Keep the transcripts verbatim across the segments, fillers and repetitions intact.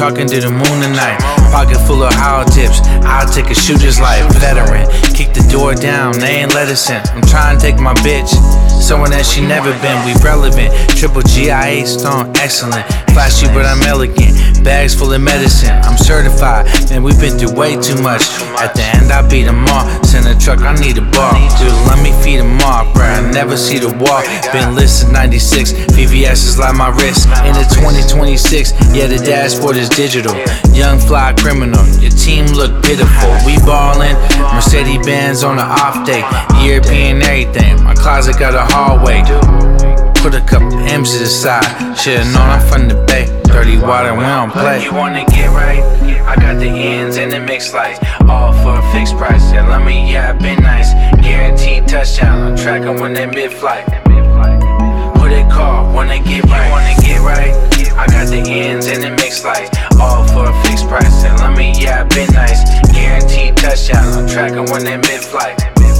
talking to the moon tonight. Pocket full of hollow tips, I'll take a shooter's life. Veteran, kick the door down, they ain't let us in. I'm trying to take my bitch, someone that she never been. We relevant, triple G I A stone, excellent. Flashy but I'm elegant, bags full of medicine. I'm certified, man, we've been through way too much. At the end I beat them all, send a truck, I need a bar. Dude, let me feed them all, bruh, I never see the wall. Been listed ninety-six, V V S is like my wrist. In the twenty twenty-six, yeah, the dashboard is digital. Young fly criminal, your team look pitiful. We ballin', Mercedes Benz on the off day, European everything. My closet got a hallway. Put a couple M's to the side. Should've known I'm from the Bay. Dirty water, we don't play. You wanna get right? I got the ends and the mix lights, all for a fixed price. Yeah, let me, yeah, been nice. Guaranteed touchdown. I'm tracking when they mid-flight. Who they call when they get right? You wanna get right? I got the ends and the mix lights, all for a fixed price. Yeah, let me, yeah, been nice. Guaranteed touchdown. I'm tracking when they mid-flight.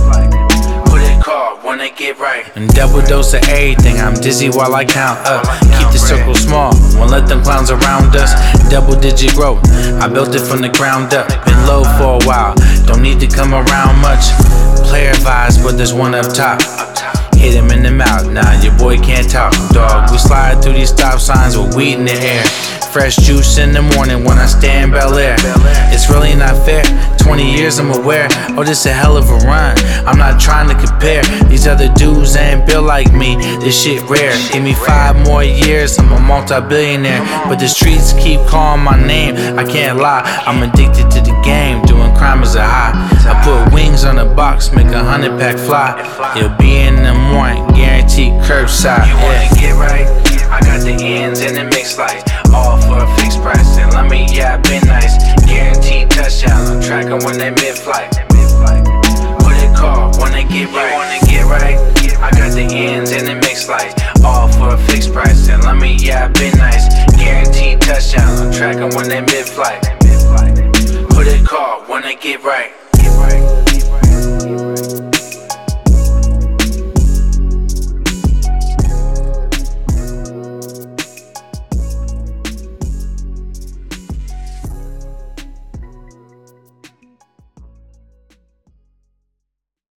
When they get right. And double dose of everything, I'm dizzy while I count up. Keep the circle small, won't let them clowns around us. Double digit growth, I built it from the ground up. Been low for a while, don't need to come around much. Player vibes, but there's one up top. Hit him in the mouth, nah, your boy can't talk, dog. We slide through these stop signs with weed in the air. Fresh juice in the morning when I stay in Bel Air. It's really not fair, twenty years I'm aware. Oh, this a hell of a run, I'm not trying to compare. These other dudes ain't built like me, this shit rare. Give me five more years, I'm a multi-billionaire. But the streets keep calling my name, I can't lie. I'm addicted to the game, doing crime is a high. I put wings on the box, make a hundred pack fly. You'll be in the morning, guaranteed curbside. You wanna get right? I got the ends and the mix lights, all for a fixed price. And let me, yeah, been nice. Guaranteed touchdown. I'm tracking when they mid-flight. Who they call when they get right? You wanna get right? I got the ends and the mix lights, all for a fixed price. And let me, yeah, been nice. Guaranteed touchdown. I'm tracking when they mid-flight. Who they call when they get right?